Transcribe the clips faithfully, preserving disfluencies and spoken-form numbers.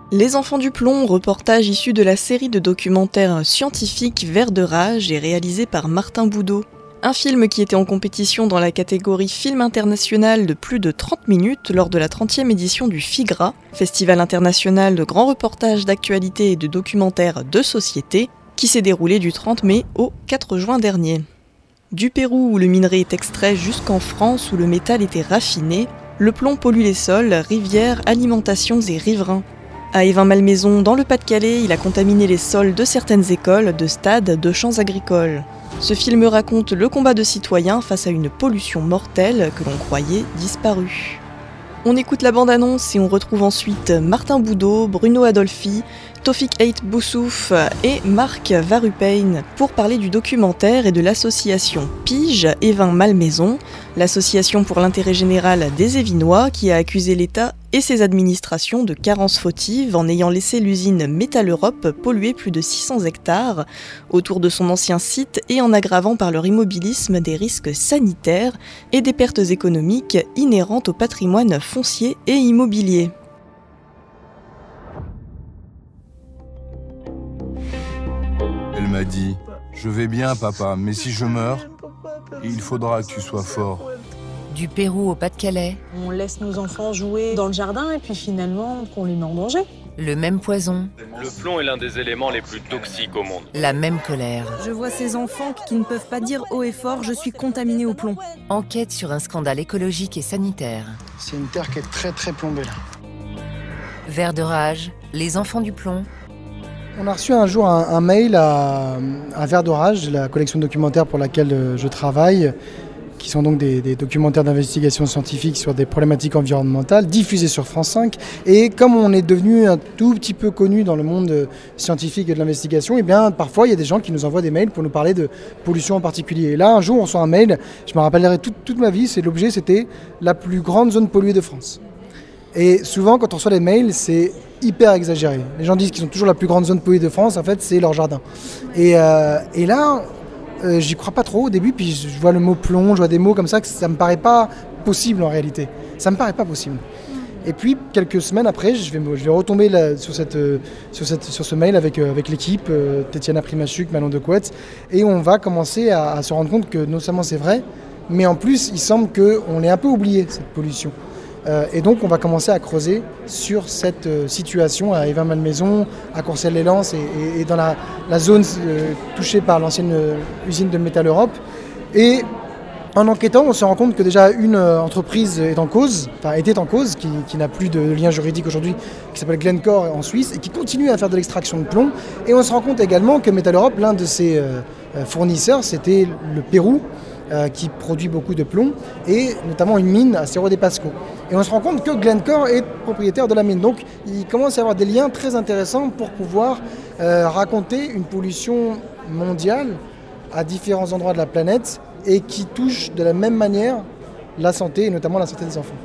Les Enfants du Plomb, reportage issu de la série de documentaires scientifiques Vers de rage et réalisé par Martin Boudot. Un film qui était en compétition dans la catégorie film international de plus de trente minutes lors de la trentième édition du FIGRA, Festival international de grands reportages d'actualité et de documentaires de société, qui s'est déroulé du trente mai au quatre juin dernier. Du Pérou où le minerai est extrait jusqu'en France où le métal était raffiné, le plomb pollue les sols, rivières, alimentations et riverains. À Évin-Malmaison, dans le Pas-de-Calais, il a contaminé les sols de certaines écoles, de stades, de champs agricoles. Ce film raconte le combat de citoyens face à une pollution mortelle que l'on croyait disparue. On écoute la bande-annonce et on retrouve ensuite Martin Boudot, Bruno Adolphi, Tofik Ait Boussouf et Marc Varupein pour parler du documentaire et de l'association Pige Évin-Malmaison, l'association pour l'intérêt général des Évinois qui a accusé l'État et ses administrations de carences fautives en ayant laissé l'usine Métal Europe polluer plus de six cents hectares autour de son ancien site et en aggravant par leur immobilisme des risques sanitaires et des pertes économiques inhérentes au patrimoine foncier et immobilier. Elle m'a dit « Je vais bien, papa, mais si je meurs, il faudra que tu sois fort. » Du Pérou au Pas-de-Calais. On laisse nos enfants jouer dans le jardin et puis finalement qu'on les met en danger. Le même poison. Le plomb est l'un des éléments les plus toxiques au monde. La même colère. Je vois ces enfants qui ne peuvent pas dire haut et fort « je suis contaminé au plomb ». Enquête sur un scandale écologique et sanitaire. C'est une terre qui est très très plombée là. Vers de rage, les enfants du plomb. On a reçu un jour un, un mail à, à Vers de rage, la collection de documentaires pour laquelle je travaille, qui sont donc des, des documentaires d'investigation scientifique sur des problématiques environnementales, diffusés sur France cinq. Et comme on est devenu un tout petit peu connu dans le monde scientifique et de l'investigation, eh bien, parfois il y a des gens qui nous envoient des mails pour nous parler de pollution en particulier. Et là, un jour, on reçoit un mail, je me rappellerai toute, toute ma vie, c'est l'objet, c'était la plus grande zone polluée de France. Et souvent, quand on reçoit des mails, c'est hyper exagéré. Les gens disent qu'ils ont toujours la plus grande zone polluée de France, en fait, c'est leur jardin. Et, euh, et là, euh, j'y crois pas trop au début, puis je vois le mot plomb, je vois des mots comme ça, que ça me paraît pas possible en réalité. Ça me paraît pas possible. Et puis, quelques semaines après, je vais, je vais retomber là, sur, cette, sur, cette, sur ce mail avec, avec l'équipe, euh, Tétiana Primachuk, Manon de Couette, et on va commencer à, à se rendre compte que non seulement c'est vrai, mais en plus, il semble qu'on ait un peu oublié cette pollution. Euh, et donc on va commencer à creuser sur cette euh, situation à Évin-Malmaison, à Courcelles-lès-Lens et, et, et dans la, la zone euh, touchée par l'ancienne euh, usine de Métal Europe. Et en enquêtant, on se rend compte que déjà une euh, entreprise est en cause, enfin était en cause, qui, qui n'a plus de lien juridique aujourd'hui, qui s'appelle Glencore en Suisse et qui continue à faire de l'extraction de plomb. Et on se rend compte également que Métal Europe, l'un de ses euh, fournisseurs, c'était le Pérou, Euh, qui produit beaucoup de plomb, et notamment une mine à Cerro de Pasco. Et on se rend compte que Glencore est propriétaire de la mine. Donc il commence à y avoir des liens très intéressants pour pouvoir euh, raconter une pollution mondiale à différents endroits de la planète et qui touche de la même manière la santé, et notamment la santé des enfants.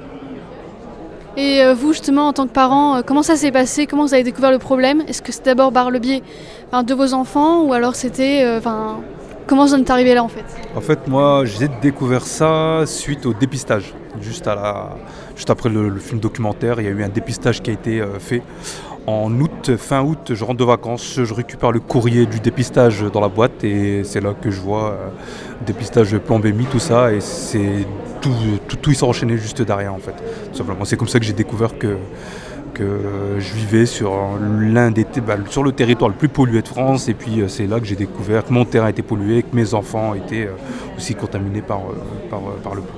Et euh, vous, justement, en tant que parent, euh, comment ça s'est passé? Comment vous avez découvert le problème? Est-ce que c'est d'abord par le biais enfin, de vos enfants, ou alors c'était... Enfin, euh, comment vous en êtes arrivé là, en fait? En fait, moi, j'ai découvert ça suite au dépistage. Juste, à la... Juste après le, le film documentaire, il y a eu un dépistage qui a été euh, fait. En août, fin août, je rentre de vacances, je récupère le courrier du dépistage dans la boîte et c'est là que je vois euh, dépistage plombémie, tout ça, et c'est tout, tout, tout il s'est enchaîné juste derrière, en fait. Tout simplement, c'est comme ça que j'ai découvert que que je vivais sur l'un des bah, sur le territoire le plus pollué de France, et puis c'est là que j'ai découvert que mon terrain était pollué, que mes enfants étaient aussi contaminés par, par, par le plomb.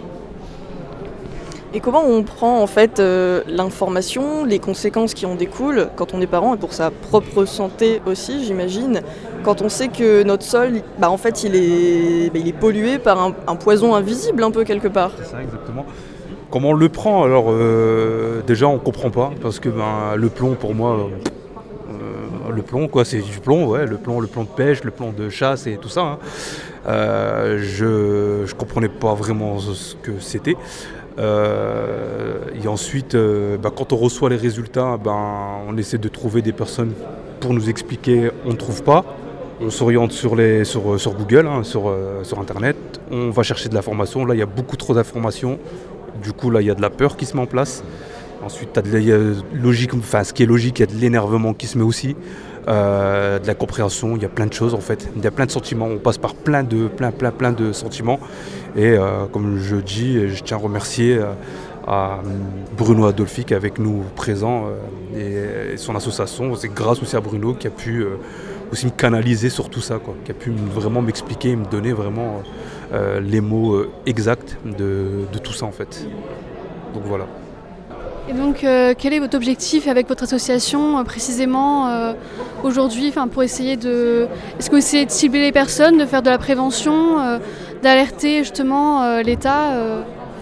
Et comment on prend en fait euh, l'information, les conséquences qui en découlent quand on est parent, et pour sa propre santé aussi, j'imagine, quand on sait que notre sol, bah, en fait, il est, bah, il est pollué par un, un poison invisible un peu quelque part. C'est ça, exactement. Comment on le prend? Alors euh, déjà on comprend pas, parce que ben, le plomb pour moi, euh, le plomb quoi, c'est du plomb, ouais, le plomb, le plomb de pêche, le plomb de chasse et tout ça. Hein. Euh, je je comprenais pas vraiment ce que c'était. Euh, et ensuite, euh, ben, quand on reçoit les résultats, ben, on essaie de trouver des personnes pour nous expliquer, on ne trouve pas. On s'oriente sur, les, sur, sur Google, hein, sur, euh, sur Internet, on va chercher de l'information. Là, il y a beaucoup trop d'informations. Du coup, là, il y a de la peur qui se met en place. Ensuite, t'as de la logique, enfin, ce qui est logique, il y a de l'énervement qui se met aussi, euh, de la compréhension, il y a plein de choses en fait. Il y a plein de sentiments, on passe par plein de, plein, plein, plein de sentiments. Et euh, comme je dis, je tiens à remercier euh, à Bruno Adolphi qui est avec nous présent euh, et, et son association. C'est grâce aussi à Bruno qui a pu euh, aussi me canaliser sur tout ça, quoi, qui a pu vraiment m'expliquer, me donner vraiment euh, les mots euh, exacts de, de tout ça en fait. Donc voilà. Et donc, euh, quel est votre objectif avec votre association euh, précisément euh, aujourd'hui, pour essayer de... Est-ce que vous essayez de cibler les personnes, de faire de la prévention, euh, d'alerter justement euh, l'État euh...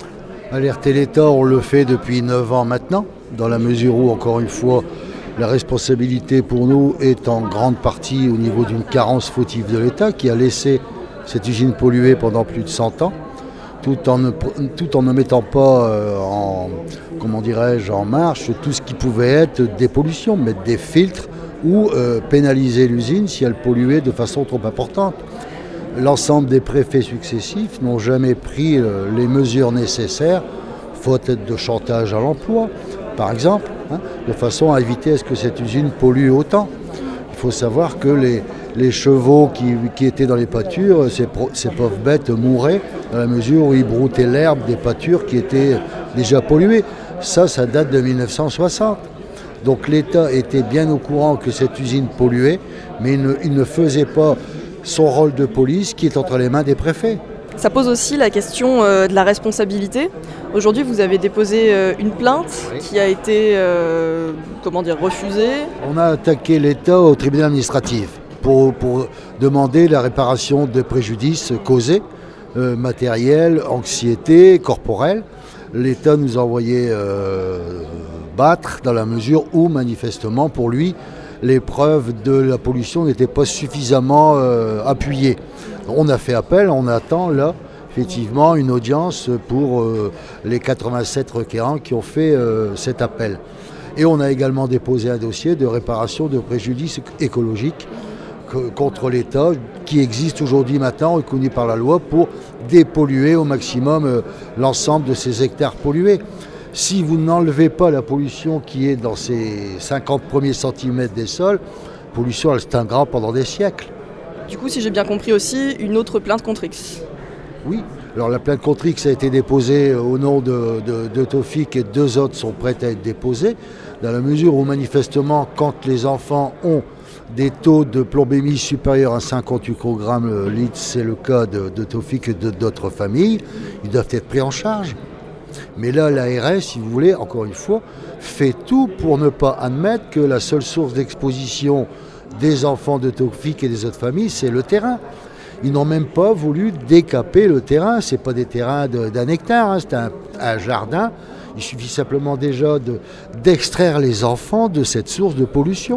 Alerter l'État, on le fait depuis neuf ans maintenant, dans la mesure où, encore une fois, la responsabilité pour nous est en grande partie au niveau d'une carence fautive de l'État qui a laissé cette usine polluée pendant plus de cent ans. Tout en, ne, tout en ne mettant pas euh, en, comment dirais-je, en marche tout ce qui pouvait être des pollutions, mettre des filtres ou euh, pénaliser l'usine si elle polluait de façon trop importante. L'ensemble des préfets successifs n'ont jamais pris euh, les mesures nécessaires, faute de chantage à l'emploi, par exemple, hein, de façon à éviter à ce que cette usine pollue autant. Il faut savoir que les, les chevaux qui, qui étaient dans les pâtures, ces, ces pauvres bêtes mouraient dans la mesure où ils broutaient l'herbe des pâtures qui étaient déjà polluées. Ça, ça date de mille neuf cent soixante. Donc l'État était bien au courant que cette usine polluait, mais il ne, il ne faisait pas son rôle de police qui est entre les mains des préfets. Ça pose aussi la question euh, de la responsabilité. Aujourd'hui, vous avez déposé euh, une plainte oui. qui a été euh, comment dire, refusée. On a attaqué l'État au tribunal administratif pour, pour demander la réparation de préjudices causés, euh, matériels, anxiété, corporelle. L'État nous a envoyé euh, battre dans la mesure où, manifestement, pour lui, les preuves de la pollution n'étaient pas suffisamment euh, appuyées. On a fait appel, on attend là, effectivement, une audience pour euh, les quatre-vingt-sept requérants qui ont fait euh, cet appel. Et on a également déposé un dossier de réparation de préjudice écologique que, contre l'État, qui existe aujourd'hui maintenant, reconnu par la loi, pour dépolluer au maximum euh, l'ensemble de ces hectares pollués. Si vous n'enlevez pas la pollution qui est dans ces cinquante premiers centimètres des sols, la pollution elle se teindra pendant des siècles. Du coup, si j'ai bien compris aussi, une autre plainte contre X. Oui, alors la plainte contre X a été déposée au nom de, de, de Taufik et deux autres sont prêtes à être déposées, dans la mesure où manifestement, quand les enfants ont des taux de plombémie supérieurs à cinquante microgrammes litre, c'est le cas de, de Taufik et de d'autres familles, ils doivent être pris en charge. Mais là, l'A R S, si vous voulez, encore une fois, fait tout pour ne pas admettre que la seule source d'exposition des enfants de Taufik et des autres familles, c'est le terrain. Ils n'ont même pas voulu décaper le terrain. Ce n'est pas des terrains de, d'un hectare, hein, c'est un, un jardin. Il suffit simplement déjà de, d'extraire les enfants de cette source de pollution.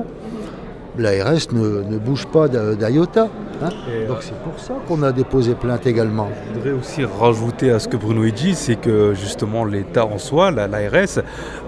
L'A R S ne, ne bouge pas d'iota. Hein. Donc c'est pour ça qu'on a déposé plainte également. Je voudrais aussi rajouter à ce que Bruno dit, c'est que justement l'État en soi, l'A R S,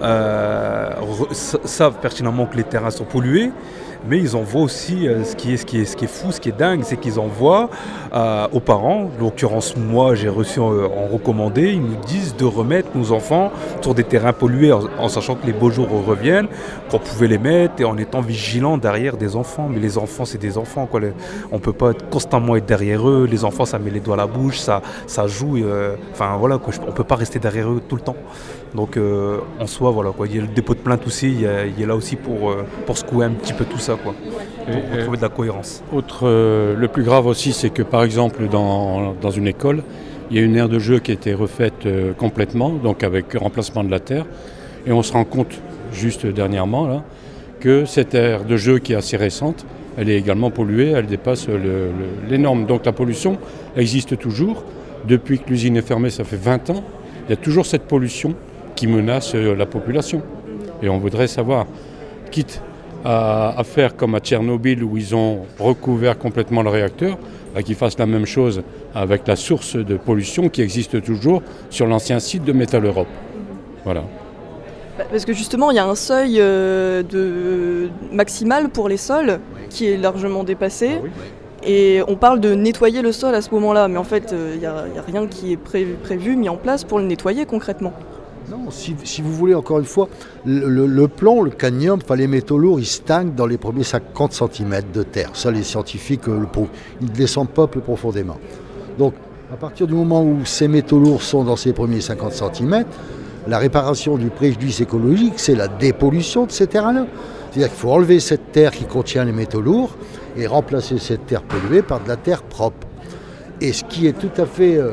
euh, savent pertinemment que les terrains sont pollués. Mais ils envoient aussi, euh, ce, qui est, ce, qui est, ce qui est fou, ce qui est dingue, c'est qu'ils envoient euh, aux parents, en l'occurrence moi j'ai reçu euh, en recommandé, ils nous disent de remettre nos enfants sur des terrains pollués en, en sachant que les beaux jours reviennent, qu'on pouvait les mettre et en étant vigilant derrière des enfants. Mais les enfants c'est des enfants, quoi. Les, on ne peut pas être, constamment être derrière eux, les enfants ça met les doigts à la bouche, ça, ça joue, euh, enfin voilà, quoi, on ne peut pas rester derrière eux tout le temps. Donc euh, en soi, voilà, quoi. Il y a le dépôt de plainte aussi, il, y a, il est là aussi pour, euh, pour secouer un petit peu tout ça, quoi, pour retrouver de la cohérence. Autre, euh, le plus grave aussi, c'est que par exemple dans, dans une école, il y a une aire de jeu qui a été refaite euh, complètement, donc avec remplacement de la terre, et on se rend compte juste dernièrement là, que cette aire de jeu qui est assez récente, elle est également polluée, elle dépasse le, le, les normes. Donc la pollution existe toujours. Depuis que l'usine est fermée, ça fait vingt ans, il y a toujours cette pollution qui menace la population. Et on voudrait savoir, quitte à, à faire comme à Tchernobyl où ils ont recouvert complètement le réacteur, bah, qu'ils fassent la même chose avec la source de pollution qui existe toujours sur l'ancien site de Metal Europe. Voilà. Parce que justement, il y a un seuil euh, de maximal pour les sols qui est largement dépassé. Ah oui. Et on parle de nettoyer le sol à ce moment-là, mais en fait, il euh, n'y a, a rien qui est pré- prévu, mis en place pour le nettoyer concrètement. Non, si, si vous voulez, encore une fois, le, le, le plomb, le cadmium, enfin, les métaux lourds, ils stagnent dans les premiers cinquante centimètres de terre. Ça, les scientifiques le prouvent. Ils ne descendent pas plus profondément. Donc, à partir du moment où ces métaux lourds sont dans ces premiers cinquante centimètres, la réparation du préjudice écologique, c'est la dépollution de ces terrains-là. C'est-à-dire qu'il faut enlever cette terre qui contient les métaux lourds et remplacer cette terre polluée par de la terre propre. Et ce qui est tout à fait euh,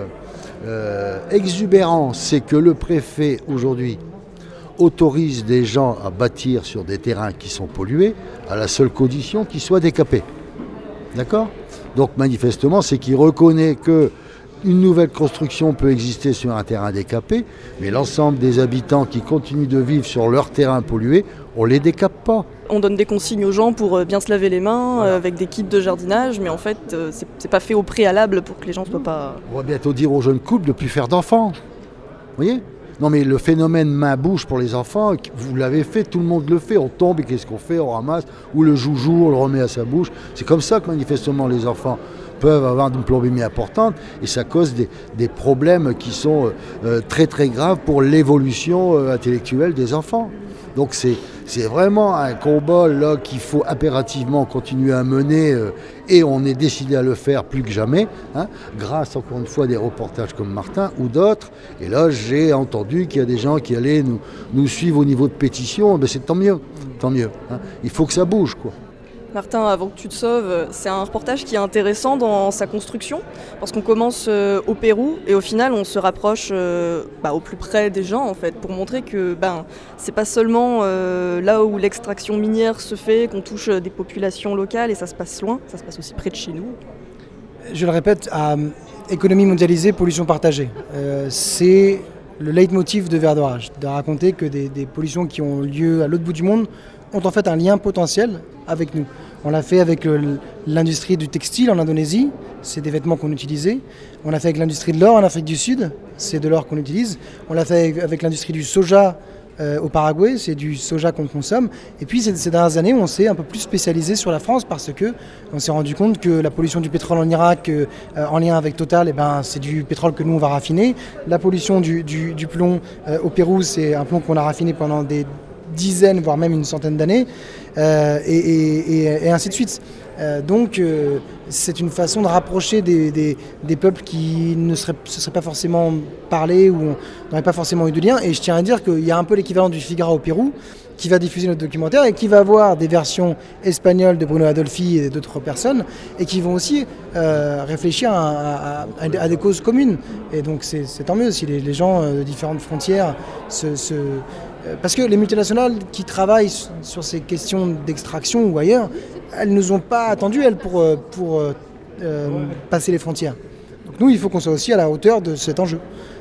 euh, exubérant, c'est que le préfet, aujourd'hui, autorise des gens à bâtir sur des terrains qui sont pollués à la seule condition qu'ils soient décapés. D'accord ? Donc manifestement, c'est qu'il reconnaît que une nouvelle construction peut exister sur un terrain décapé, mais l'ensemble des habitants qui continuent de vivre sur leur terrain pollué, on ne les décape pas. On donne des consignes aux gens pour bien se laver les mains, voilà, avec des kits de jardinage, mais en fait, c'est, c'est pas fait au préalable pour que les gens ne soient pas... On va bientôt dire aux jeunes couples de ne plus faire d'enfants. Vous voyez ? Non mais le phénomène main-bouche pour les enfants, vous l'avez fait, tout le monde le fait, on tombe et qu'est-ce qu'on fait ? On ramasse, ou le joujou, on le remet à sa bouche. C'est comme ça que manifestement les enfants peuvent avoir une plombémie importante et ça cause des, des problèmes qui sont euh, très très graves pour l'évolution euh, intellectuelle des enfants. Donc c'est, c'est vraiment un combat là qu'il faut impérativement continuer à mener euh, et on est décidé à le faire plus que jamais, hein, grâce encore une fois à des reportages comme Martin ou d'autres. Et là j'ai entendu qu'il y a des gens qui allaient nous, nous suivre au niveau de pétition, ben, c'est tant mieux, tant mieux. Hein. Il faut que ça bouge, quoi. Martin, avant que tu te sauves, c'est un reportage qui est intéressant dans sa construction, parce qu'on commence euh, au Pérou et au final on se rapproche euh, bah, au plus près des gens en fait, pour montrer que ben, c'est pas seulement euh, là où l'extraction minière se fait, qu'on touche des populations locales et ça se passe loin, ça se passe aussi près de chez nous. Je le répète, à économie mondialisée, pollution partagée. Euh, c'est le leitmotiv de Verdorage, de raconter que des, des pollutions qui ont lieu à l'autre bout du monde ont en fait un lien potentiel avec nous. On l'a fait avec le, l'industrie du textile en Indonésie, c'est des vêtements qu'on utilisait. On l'a fait avec l'industrie de l'or en Afrique du Sud, c'est de l'or qu'on utilise. On l'a fait avec, avec l'industrie du soja euh, au Paraguay, c'est du soja qu'on consomme. Et puis ces, ces dernières années, on s'est un peu plus spécialisé sur la France parce que on s'est rendu compte que la pollution du pétrole en Irak, euh, en lien avec Total, eh ben, c'est du pétrole que nous on va raffiner. La pollution du, du, du plomb euh, au Pérou, c'est un plomb qu'on a raffiné pendant des dizaines, voire même une centaine d'années, euh, et, et, et, et ainsi de suite. Euh, donc euh, c'est une façon de rapprocher des, des, des peuples qui ne seraient, se seraient pas forcément parlé ou n'auraient pas forcément eu de lien. Et je tiens à dire qu'il y a un peu l'équivalent du Figaro au Pérou qui va diffuser notre documentaire et qui va avoir des versions espagnoles de Bruno Adolphi et d'autres personnes et qui vont aussi euh, réfléchir à, à, à des causes communes. Et donc c'est, c'est tant mieux si les, les gens de différentes frontières se... se Parce que les multinationales qui travaillent sur ces questions d'extraction ou ailleurs, elles ne nous ont pas attendu, elles, pour, pour euh, passer les frontières. Donc nous, il faut qu'on soit aussi à la hauteur de cet enjeu.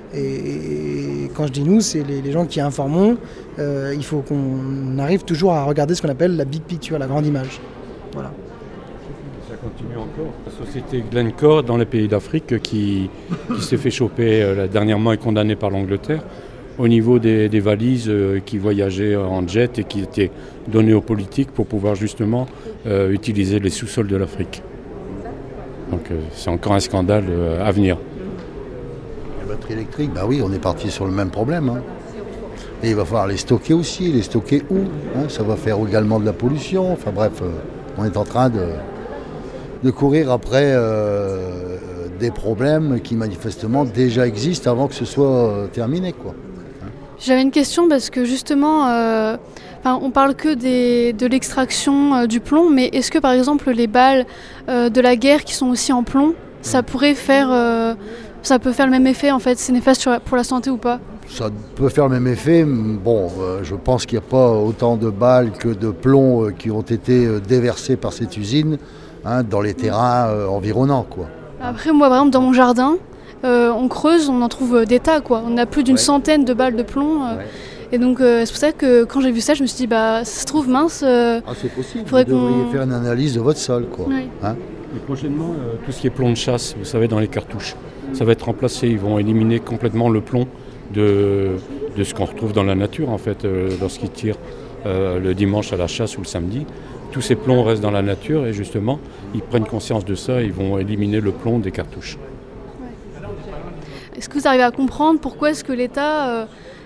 Et quand je dis nous, c'est les, les gens qui informons. Euh, il faut qu'on arrive toujours à regarder ce qu'on appelle la big picture, la grande image. Voilà. Ça continue encore. La société Glencore dans les pays d'Afrique qui, qui s'est fait choper euh, dernièrement et condamnée par l'Angleterre au niveau des, des valises euh, qui voyageaient en jet et qui étaient données aux politiques pour pouvoir justement euh, utiliser les sous-sols de l'Afrique. Donc euh, c'est encore un scandale euh, à venir. Les batteries électriques, bah oui, on est parti sur le même problème. Hein. Et il va falloir les stocker aussi. Les stocker où hein, ça va faire également de la pollution. Enfin bref, euh, on est en train de, de courir après euh, des problèmes qui manifestement déjà existent avant que ce soit euh, terminé, quoi. J'avais une question parce que justement, euh, on parle que des, de l'extraction euh, du plomb, mais est-ce que par exemple les balles euh, de la guerre qui sont aussi en plomb, ça pourrait faire, euh, ça peut faire le même effet en fait, c'est néfaste sur, pour la santé ou pas ? Ça peut faire le même effet. Bon, euh, je pense qu'il n'y a pas autant de balles que de plomb euh, qui ont été euh, déversées par cette usine hein, dans les terrains euh, environnants, quoi. Après, moi par exemple dans mon jardin, Euh, on creuse, on en trouve des tas, quoi. On a plus d'une ouais. centaine de balles de plomb. Euh, ouais. Et donc, euh, c'est pour ça que quand j'ai vu ça, je me suis dit, bah, ça se trouve mince. Euh, ah, c'est possible. Vous devriez qu'on... faire une analyse de votre sol, quoi. Oui. Hein et prochainement, euh, tout ce qui est plomb de chasse, vous savez, dans les cartouches, ça va être remplacé. Ils vont éliminer complètement le plomb de, de ce qu'on retrouve dans la nature, en fait, euh, lorsqu'ils tirent euh, le dimanche à la chasse ou le samedi. Tous ces plombs restent dans la nature et justement, ils prennent conscience de ça et ils vont éliminer le plomb des cartouches. Est-ce que vous arrivez à comprendre pourquoi est-ce que l'État euh,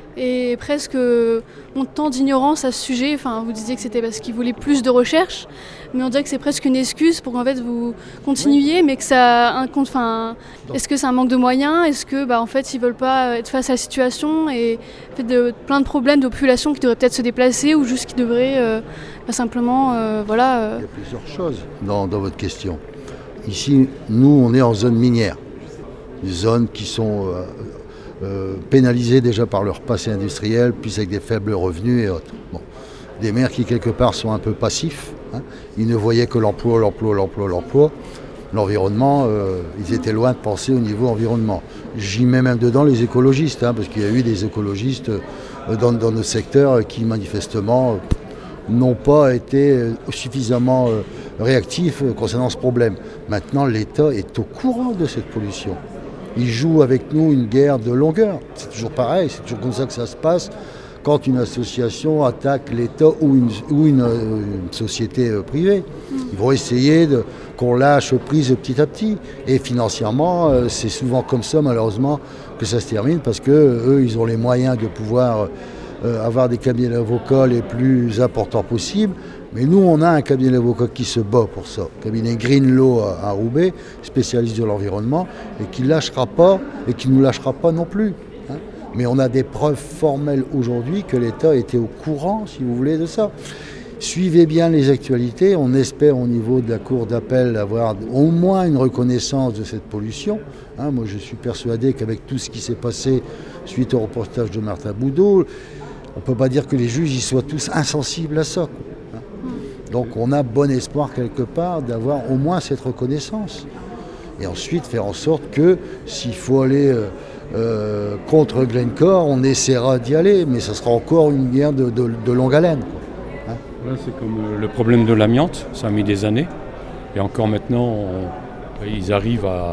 et presque mon temps d'ignorance à ce sujet. Enfin, vous disiez que c'était parce qu'ils voulaient plus de recherche, mais on dirait que c'est presque une excuse pour qu'en fait vous continuiez, mais que ça un compte. Enfin, est-ce que c'est un manque de moyens? Est-ce que, bah, en fait, ils veulent pas être face à la situation et en fait, de plein de problèmes de population qui devraient peut-être se déplacer ou juste qui devraient euh, bah, simplement, euh, voilà. Euh... Il y a plusieurs choses dans, dans votre question. Ici, nous, on est en zone minière, des zones qui sont euh, euh, pénalisées déjà par leur passé industriel, puis avec des faibles revenus et autres. Bon. Des maires qui, quelque part, sont un peu passifs. Hein. Ils ne voyaient que l'emploi, l'emploi, l'emploi, l'emploi. L'environnement, euh, ils étaient loin de penser au niveau environnement. J'y mets même dedans les écologistes, hein, parce qu'il y a eu des écologistes euh, dans, dans nos secteurs qui, manifestement, euh, n'ont pas été euh, suffisamment euh, réactifs euh, concernant ce problème. Maintenant, l'État est au courant de cette pollution. Il joue avec nous une guerre de longueur. C'est toujours pareil, c'est toujours comme ça que ça se passe. Quand une association attaque l'État ou une, ou une, une société privée, ils vont essayer de, qu'on lâche prise petit à petit. Et financièrement, c'est souvent comme ça, malheureusement, que ça se termine, parce qu'eux, ils ont les moyens de pouvoir euh, avoir des cabinets d'avocats les plus importants possibles. Mais nous, on a un cabinet d'avocats qui se bat pour ça. Le cabinet Green Law à, à Roubaix, spécialiste de l'environnement, et qui ne lâchera pas, et qui ne nous lâchera pas non plus. Hein. Mais on a des preuves formelles aujourd'hui que l'État était au courant, si vous voulez, de ça. Suivez bien les actualités. On espère au niveau de la Cour d'appel avoir au moins une reconnaissance de cette pollution. Hein, moi, je suis persuadé qu'avec tout ce qui s'est passé suite au reportage de Martin Boudot, on ne peut pas dire que les juges y soient tous insensibles à ça. Hein. Donc on a bon espoir quelque part d'avoir au moins cette reconnaissance. Et ensuite faire en sorte que s'il faut aller... Euh, Euh, contre Glencore, on essaiera d'y aller, mais ça sera encore une guerre de, de, de longue haleine. Quoi. Hein voilà, c'est comme le problème de l'amiante, ça a mis des années. Et encore maintenant, on, ils arrivent à,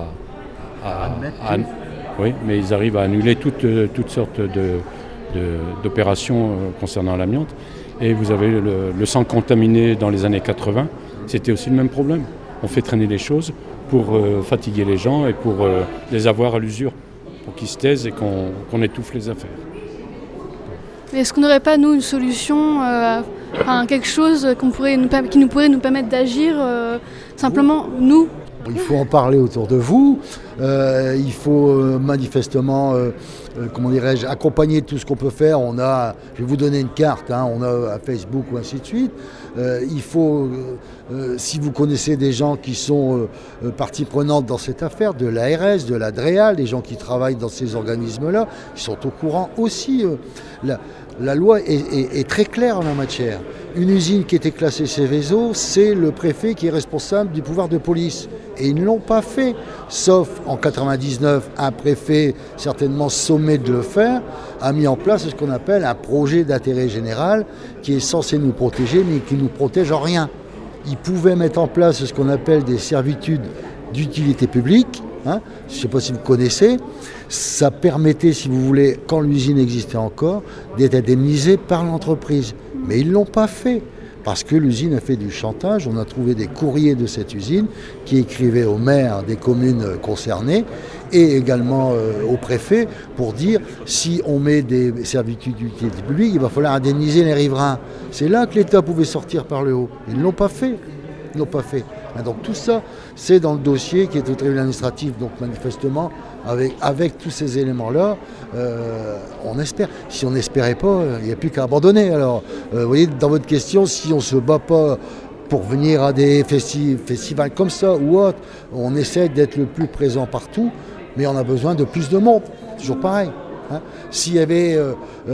à, à, à oui, mais ils arrivent à annuler toutes, toutes sortes de, de, d'opérations concernant l'amiante. Et vous avez le, le sang contaminé dans les années quatre-vingts, c'était aussi le même problème. On fait traîner les choses pour euh, fatiguer les gens et pour euh, les avoir à l'usure. Pour qu'ils se taisent et qu'on, qu'on étouffe les affaires. Mais est-ce qu'on n'aurait pas, nous, une solution, euh, enfin, quelque chose qu'on pourrait nous, qui nous pourrait nous permettre d'agir, euh, simplement, nous? Il faut en parler autour de vous. Euh, il faut euh, manifestement, euh, euh, comment dirais-je, accompagner tout ce qu'on peut faire. On a, je vais vous donner une carte, hein, on a à Facebook ou ainsi de suite. Euh, il faut, euh, si vous connaissez des gens qui sont euh, partie prenante dans cette affaire, de l'A R S, de la DREAL, des gens qui travaillent dans ces organismes-là, ils sont au courant aussi. Euh, la, la loi est, est, est très claire en la matière. Une usine qui était classée Seveso, c'est le préfet qui est responsable du pouvoir de police. Et ils ne l'ont pas fait, sauf en quatre-vingt-dix-neuf, un préfet certainement sommé de le faire, a mis en place ce qu'on appelle un projet d'intérêt général qui est censé nous protéger, mais qui ne nous protège en rien. Ils pouvaient mettre en place ce qu'on appelle des servitudes d'utilité publique, hein, je ne sais pas si vous connaissez, ça permettait, si vous voulez, quand l'usine existait encore, d'être indemnisé par l'entreprise. Mais ils ne l'ont pas fait, parce que l'usine a fait du chantage. On a trouvé des courriers de cette usine qui écrivaient aux maires des communes concernées et également euh, au préfet pour dire si on met des servitudes d'utilité publique, il va falloir indemniser les riverains. C'est là que l'État pouvait sortir par le haut. Ils ne l'ont pas fait. Ils ne l'ont pas fait. Donc tout ça, c'est dans le dossier qui est au tribunal administratif. Donc manifestement, avec, avec tous ces éléments-là, euh, on espère. Si on n'espérait pas, il n'y a plus qu'à abandonner. Alors, euh, vous voyez, dans votre question, si on ne se bat pas pour venir à des festi- festivals comme ça ou autres, on essaie d'être le plus présent partout, mais on a besoin de plus de monde. Toujours pareil. Hein. S'il y avait euh,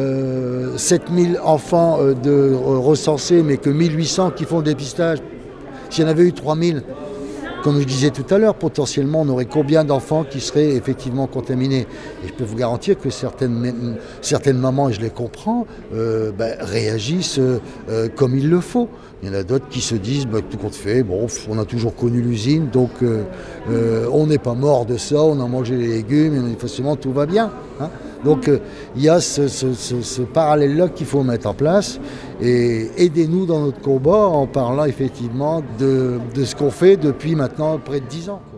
euh, sept mille enfants euh, de, euh, recensés, mais que mille huit cents qui font le dépistage, s'il y en avait eu trois mille, comme je disais tout à l'heure, potentiellement on aurait combien d'enfants qui seraient effectivement contaminés? Et je peux vous garantir que certaines, certaines mamans, et je les comprends, euh, ben, réagissent euh, comme il le faut. Il y en a d'autres qui se disent, ben, tout compte fait, bon, on a toujours connu l'usine, donc euh, euh, on n'est pas mort de ça, on a mangé les légumes, et manifestement tout va bien. Hein. Donc il euh, y a ce, ce, ce, ce parallèle-là qu'il faut mettre en place et aidez-nous dans notre combat en parlant effectivement de, de ce qu'on fait depuis maintenant près de dix ans. Quoi.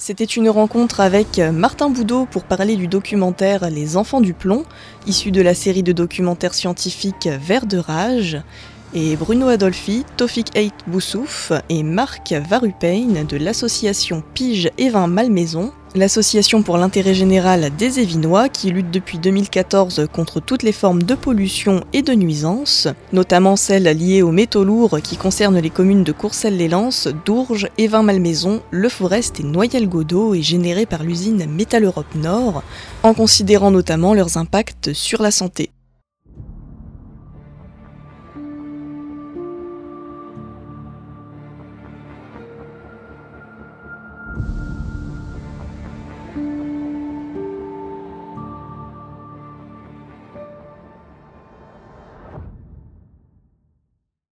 C'était une rencontre avec Martin Boudot pour parler du documentaire Les Enfants du Plomb, issu de la série de documentaires scientifiques Vers de rage, et Bruno Adolphi, Tofik Eit Boussouf et Marc Varupein de l'association Pige et Vin Malmaison, l'association pour l'intérêt général des Évinois qui lutte depuis deux mille quatorze contre toutes les formes de pollution et de nuisance, notamment celles liées aux métaux lourds qui concernent les communes de Courcelles-les-Lances, Dourges, Évin-Malmaison, Le Forest et Noyelles-Godault et générées par l'usine Métal Europe Nord, en considérant notamment leurs impacts sur la santé.